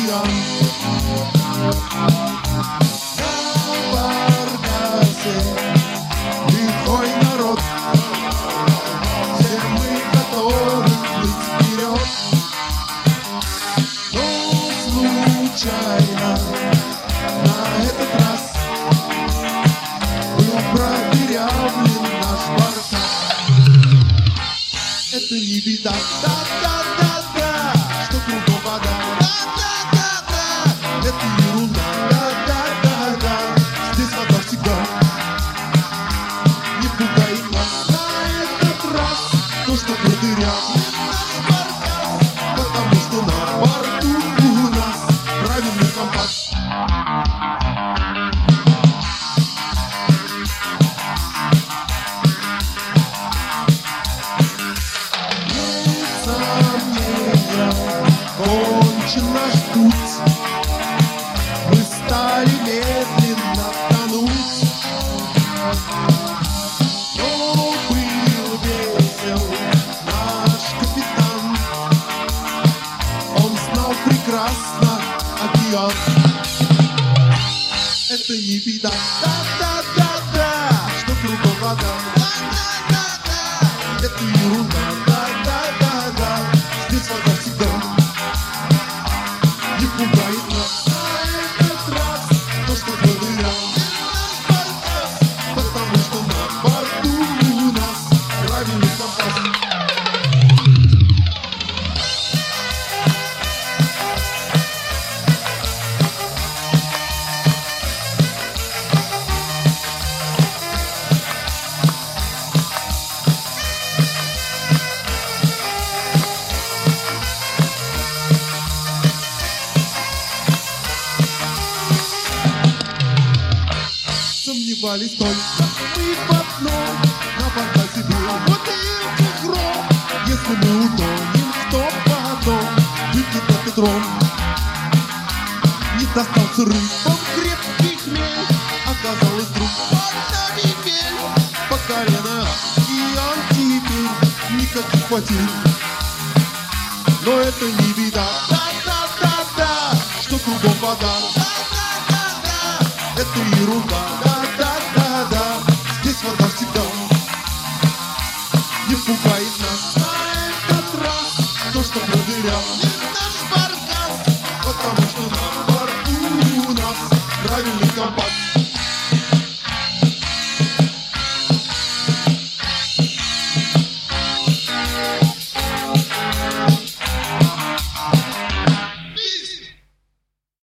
океан. На Баркасе лихой народ, все мы готовы плыть вперед. Но случайно на этот раз был продырявлен наш баркас. Это не беда, да-да-да-да, что кругом вода, да-да-да-да, это ерунда, да-да-да-да, здесь вода всегда. Не пугает нас на этот раз то, что продырявлен наш баркас, потому что на борту у нас правильный компас. Кончен наш путь, мы стали медленно тонуть. Но был весел наш капитан, он знал прекрасно океан. Это не беда, да-да-да-да, что кругом вода, да-да-да-да, это ерунда, да-да-да-да, здесь вода всегда. Не пугает нас на этот раз то, что продырявлен наш баркас, потому что на борту у нас правильный компас. Сомневались только мы в одном, на Баркасе был бутылки гром. Если мы утонем, кто потом выпьет этот ром? Не достался рыбам крепкий хмель, оказалось вдруг под нами мель. По колено океан теперь, никаких потерь. Но это не беда, да-да-да-да, что кругом вода, да-да-да-да, это ерунда.